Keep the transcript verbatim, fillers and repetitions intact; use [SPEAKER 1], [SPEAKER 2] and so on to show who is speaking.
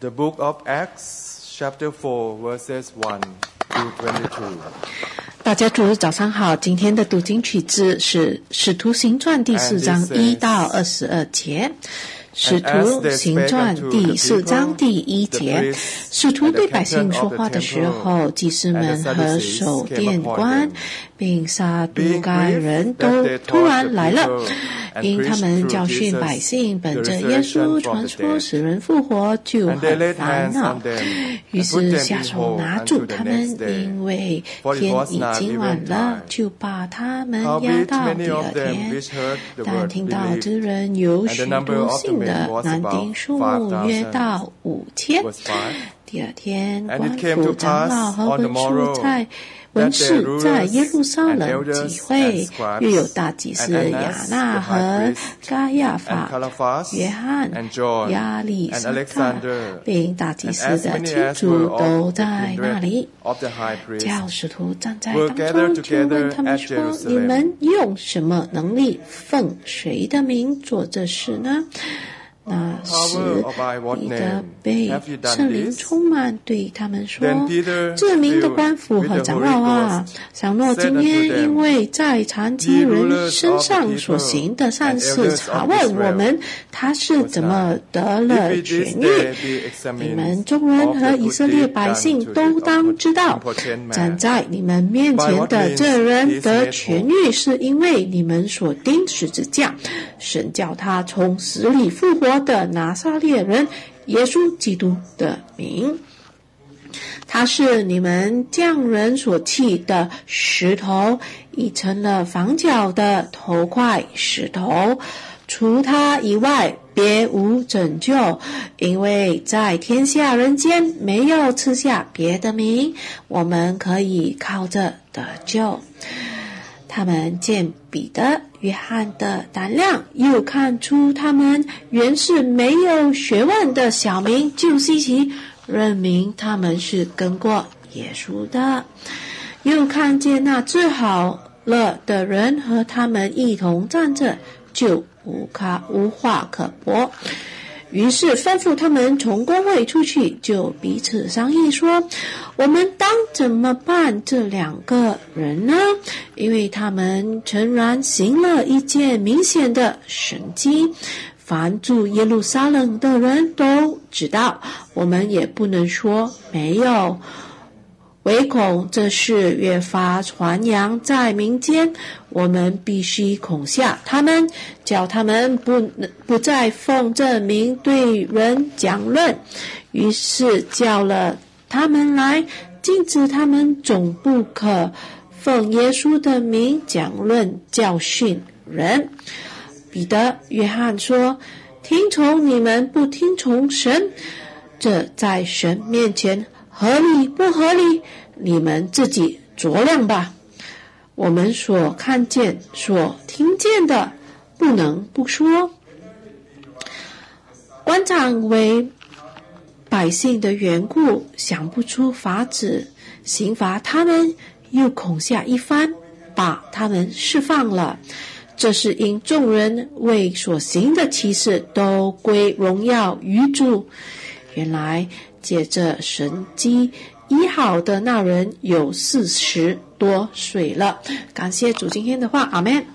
[SPEAKER 1] The book of Acts, chapter four, verses one to twenty-two.
[SPEAKER 2] 大家主日早上好，今天的读经曲子是《使徒行传》第四章一到二十二节。使徒行传第四章第一节，使徒对百姓说话的时候，祭司们和守殿官并撒都该人都突然来了，因他们教训百姓本着耶稣传说使人复活就很烦恼，于是下手拿住他们，因为天已经晚了，就把他们押到第二天。但听到这人有许多信的男丁数目约到五千。第二天，官府长老和文书在文士在耶路撒冷集会，又有大祭司亚那和加亚法、约翰、亚历山大，并大祭司的亲族都在那里。叫使徒站在当中，就问他们说：“你们用什么能力奉谁的名做这事呢？”那时彼得被圣灵充满，对他们说：“这名的官府和长老啊，倘若今天因为在残疾人身上所行的善事查问我们，他是怎么得了痊愈？你们众人和以色列百姓都当知道，站在你们面前的这人得痊愈，是因为你们所钉十字架，神叫他从死里复活的拿撒勒人耶稣基督的名。他是你们匠人所弃的石头，已成了房角的头块石头，除他以外别无拯救，因为在天下人间没有赐下别的名，我们可以靠着得救。他们见彼得、约翰的胆量，又看出他们原是没有学问的小民，就稀奇，认明他们是跟过耶稣的。又看见那治好了的人和他们一同站着，就无卡无话可驳。于是吩咐他们从公会出去，就彼此商议说：我们当怎么办这两个人呢？因为他们诚然行了一件明显的神迹，凡住耶路撒冷的人都知道，我们也不能说没有。唯恐这事越发传扬在民间，我们必须恐吓他们，叫他们不不再奉这名对人讲论。于是叫了他们来，禁止他们总不可奉耶稣的名讲论教训人。彼得、约翰说：听从你们不听从神，这在神面前合理不合理？你们自己酌量吧。我们所看见、所听见的，不能不说。官长为百姓的缘故，想不出法子刑罚他们，又恐吓一番，把他们释放了。这是因众人为所行的奇事都归荣耀于主。原来借着神迹医好的那人有四十多岁了。感谢主今天的话，阿们。